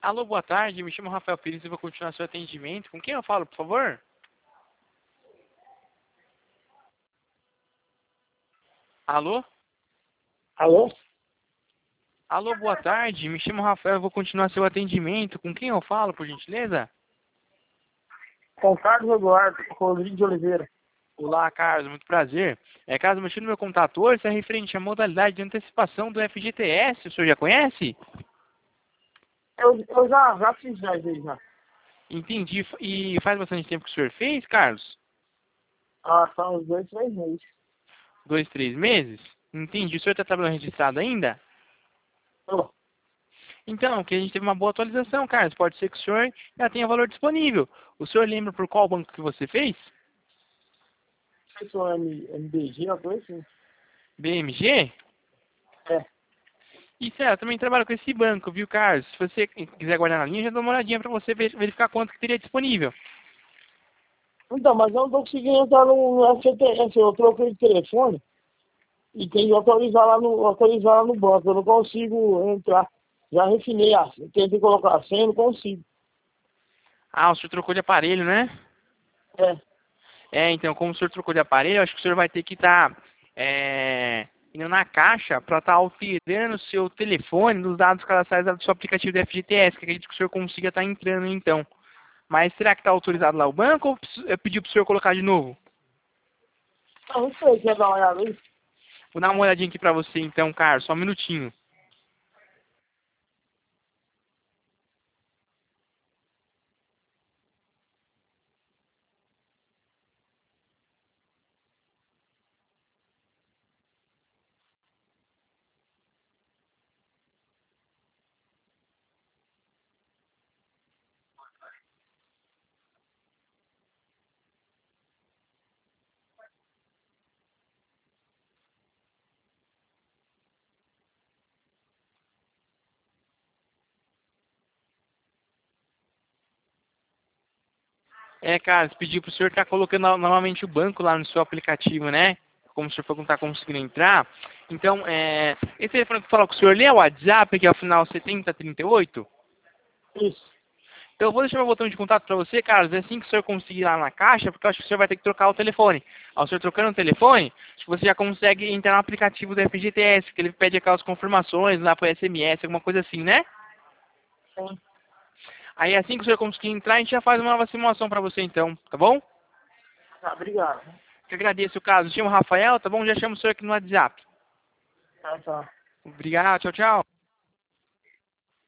Alô, boa tarde. Me chamo Rafael Pires e vou continuar seu atendimento. Com quem eu falo, por favor? Alô? Alô? Alô, boa tarde. Me chamo Rafael e vou continuar seu atendimento. Com quem eu falo, por gentileza? Com Carlos Eduardo Rodrigues de Oliveira. Olá, Carlos. Muito prazer. Carlos, mexendo no meu contato hoje, é referente à modalidade de antecipação do FGTS. O senhor já conhece? Eu já fiz já isso aí já. Entendi. E faz bastante tempo que o senhor fez, Carlos? São uns 2, 3 meses. 2, 3 meses? Entendi. O senhor está trabalhando registrado ainda? Tô. Então, que a gente teve uma boa atualização, Carlos. Pode ser que o senhor já tenha valor disponível. O senhor lembra por qual banco que você fez? Não sei se é MBG ou coisa assim. BMG? É. Isso é, eu também trabalho com esse banco, viu, Carlos? Se você quiser guardar na linha, já dou uma olhadinha para você verificar quanto que teria disponível. Então, mas eu não tô conseguindo entrar no FGTS. Eu troquei de telefone e tem que atualizar lá no banco. Eu não consigo entrar. Já refinei tentei colocar a senha, não consigo. Ah, o senhor trocou de aparelho, né? É. Então, como o senhor trocou de aparelho, eu acho que o senhor vai ter que estar indo na caixa para estar alterando o seu telefone nos dados cadastrais do seu aplicativo do FGTS, que acredito que o senhor consiga estar entrando então. Mas será que está autorizado lá o banco ou eu pedi para o senhor colocar de novo? Não sei, quer dar uma olhada aí? Vou dar uma olhadinha aqui para você então, Carlos, só um minutinho. Carlos, pedi para o senhor estar colocando novamente o banco lá no seu aplicativo, né? Como o senhor não está conseguindo entrar. Então, esse telefone que fala com o senhor, é o WhatsApp, que é o final 7038? Isso. Então eu vou deixar meu botão de contato para você, Carlos, assim que o senhor conseguir ir lá na caixa, porque eu acho que o senhor vai ter que trocar o telefone. Ao senhor trocando o telefone, acho que você já consegue entrar no aplicativo do FGTS, que ele pede aquelas confirmações lá para SMS, alguma coisa assim, né? Sim. Aí assim que o senhor conseguir entrar, a gente já faz uma nova simulação para você então, tá bom? Obrigado. Eu agradeço, Carlos. Eu chamo Rafael, tá bom? Já chamo o senhor aqui no WhatsApp. Tá. Obrigado, tchau, tchau.